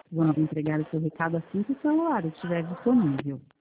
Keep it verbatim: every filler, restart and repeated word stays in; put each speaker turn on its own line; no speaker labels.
Vamos entregar o seu recado assim que o celular estiver disponível.